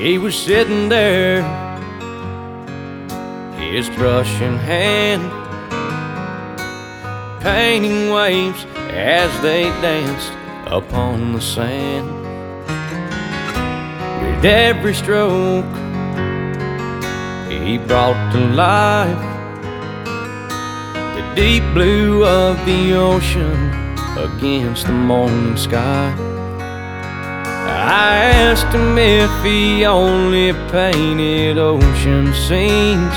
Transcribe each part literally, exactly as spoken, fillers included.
He was sitting there, his brush in hand, painting waves as they danced upon the sand. With every stroke he brought to life the deep blue of the ocean against the morning sky. I asked him if he only painted ocean scenes.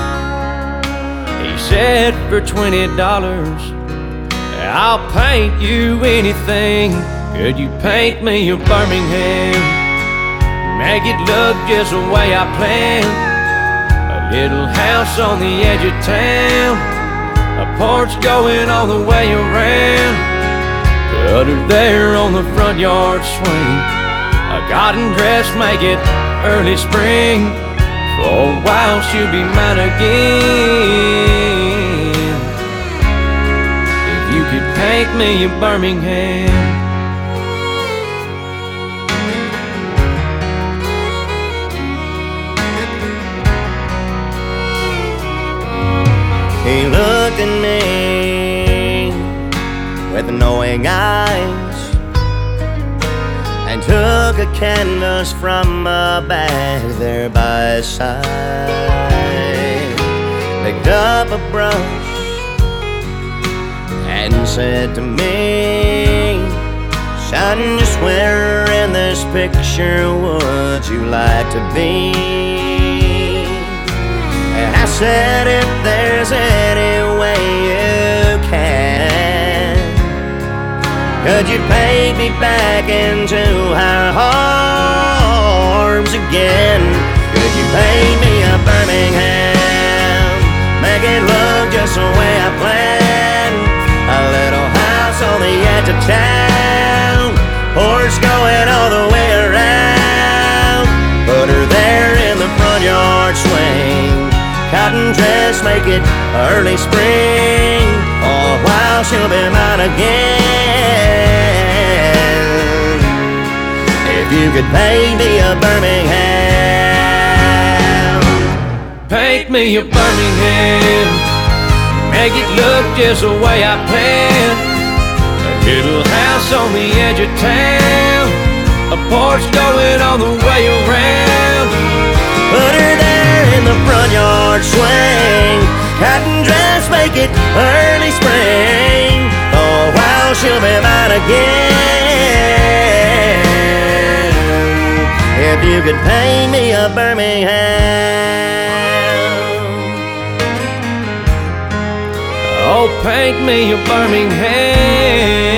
He said, for twenty dollars I'll paint you anything. Could you paint me a Birmingham? Make it look just the way I planned. A little house on the edge of town, a porch going all the way around. Put her there on the front yard swing, a garden dress, make it early spring. For a while she'll be mine again. If you could paint me a Birmingham. He looked at me with knowing eyes and took a canvas from a bag there by his side. Picked up a brush and said to me, son, just where in this picture would you like to be? And I said, if there's any way you can, could you paint me back into our arms again? Could you paint me a Birmingham? Make it look just the way I planned. A little house on the edge of town, porch going all the way around. Put her there in the front yard swing, cotton dress, make it early spring. For a while she'll be mine again. If you could paint me a Birmingham. Paint me a Birmingham, make it look just the way I planned. A little house on the edge of town, a porch going all the way around. Put her there in the front yard swing, cotton dress, make it early spring. For a while she'll be mine again. If you could paint me a Birmingham. Oh, paint me a Birmingham.